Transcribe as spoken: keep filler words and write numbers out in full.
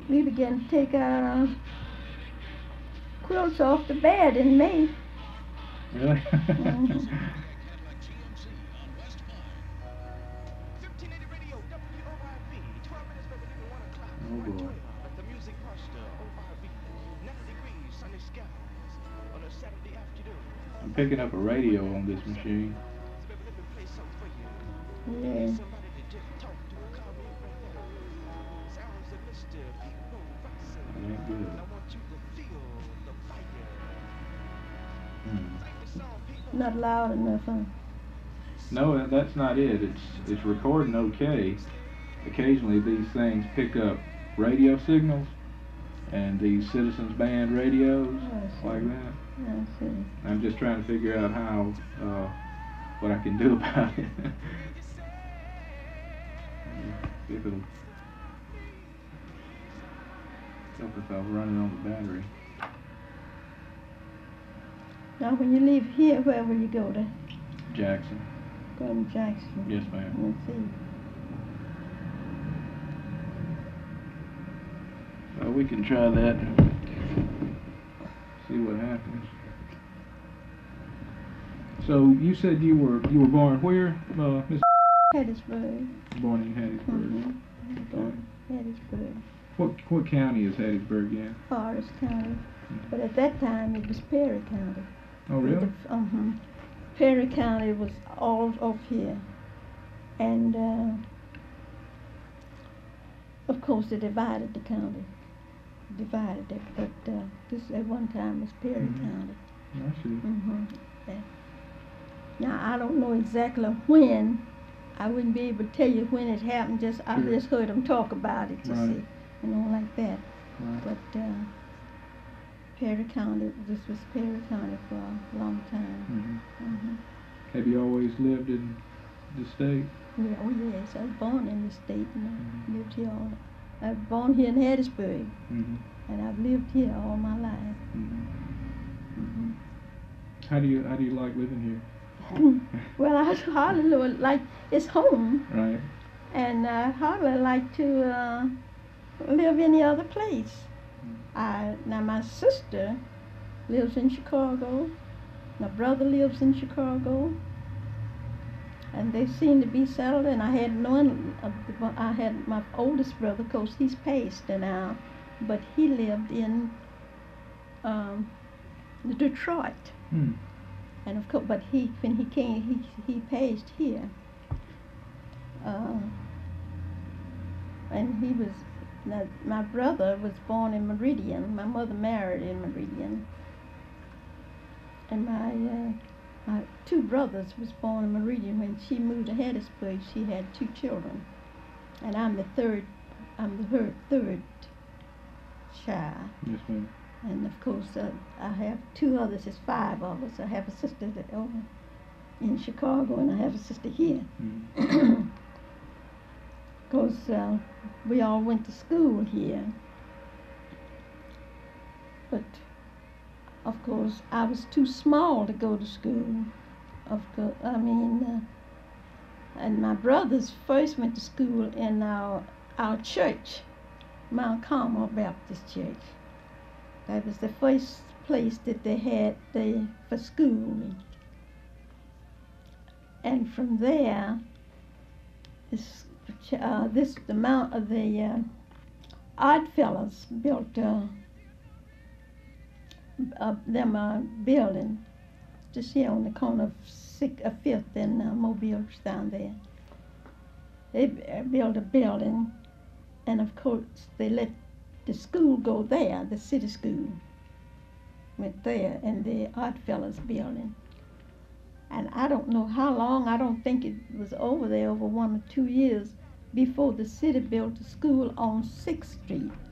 we began to take our quilts off the bed in May. Really? Mhm. Oh boy. I'm picking up a radio on this machine. Yeah. That ain't good. Hmm. Not loud enough, huh? No, that- that's not it. It's it's recording okay. Occasionally these things pick up radio signals, and these Citizens Band radios I like see. that. I see. I'm just trying to figure out how uh, what I can do about it. See if it'll help if I run it on the battery. Now, when you leave here, where will you go to? Jackson. Go to Jackson. Yes, ma'am. Let's see. Well, we can try that. See what happens. So you said you were you were born where, uh, Miss Hattiesburg. Born in Hattiesburg. Mm-hmm. Born in Hattiesburg. What what county is Hattiesburg in? Forest County. But at that time, it was Perry County. Oh, really? Uh-huh. Perry County was all of here. And, uh, of course, they divided the county. Divided it, but uh, this at one time was Perry Mhm. County. I see. Mm-hmm. Yeah. Now, I don't know exactly when. I wouldn't be able to tell you when it happened. Just I Sure. just heard them talk about it, you Right. see, you know, like that. Right. But uh, Perry County, this was Perry County for a long time. Mhm. Mm-hmm. Have you always lived in the state? Yeah, oh yes, I was born in the state and I Mhm. lived here all. I was born here in Hattiesburg, Mhm. and I've lived here all my life. Mhm. Mm-hmm. How do you how do you like living here? Well, I hardly know it like it's home, Right. and I hardly like to uh, live any other place. I now my sister lives in Chicago. My brother lives in Chicago, and they seem to be settled. And I had none. Of the, I had my oldest brother, of course, he's passed now, but he lived in um, Detroit. Hmm. And of course, but he when he came, he he passed here. Uh, and he was now, my brother was born in Meridian. My mother married in Meridian, and my uh, my two brothers was born in Meridian. When she moved to Hattiesburg, she had two children, and I'm the third. I'm the her third child. Yes, ma'am. And of course, uh, I have two others. It's five of us. I have a sister that over in Chicago, and I have a sister here. Mhm. Because uh, we all went to school here. But of course, I was too small to go to school. Of course, I mean, uh, and my brothers first went to school in our our church, Mount Carmel Baptist Church. That was the first place that they had they for schooling. And from there, this uh, this the mount of the uh, Oddfellows built uh, uh, them a building just here on the corner of Sixth, uh, Fifth and uh, Mobile down there. They b- built a building, and of course they let the school go there, the city school went there in the Oddfellows building. And I don't know how long, I don't think it was over there over one or two years before the city built a school on Sixth Street.